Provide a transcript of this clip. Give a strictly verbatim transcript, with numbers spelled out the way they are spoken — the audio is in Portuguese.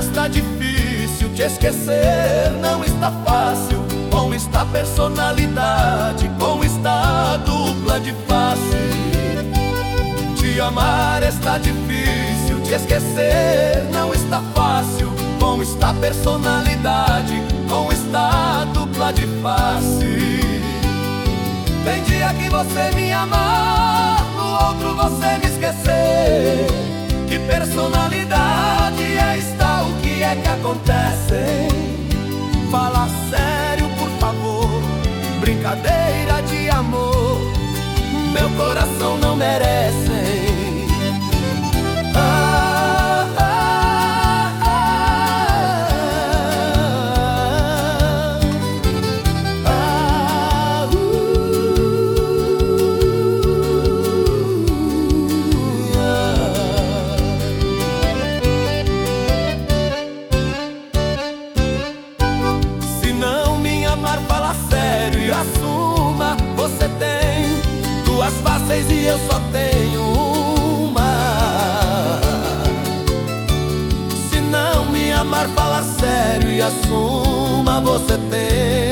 está difícil, te esquecer não está fácil. Como está a personalidade, como está a dupla de face. Te amar está difícil, te esquecer não está fácil. Como está a personalidade, como está a dupla de face. Tem dia que você me amar, no outro você me esquecer. Que personalidade é esta, o que é que acontece? Fala sério, por favor, brincadeira de amor, meu coração não merece. Ah, ah, ah, ah, uh, Se não me amar, fala sério e assuma. Você tem duas faces e eu só tenho uma. Se não me amar, fala sério e assuma. Você tem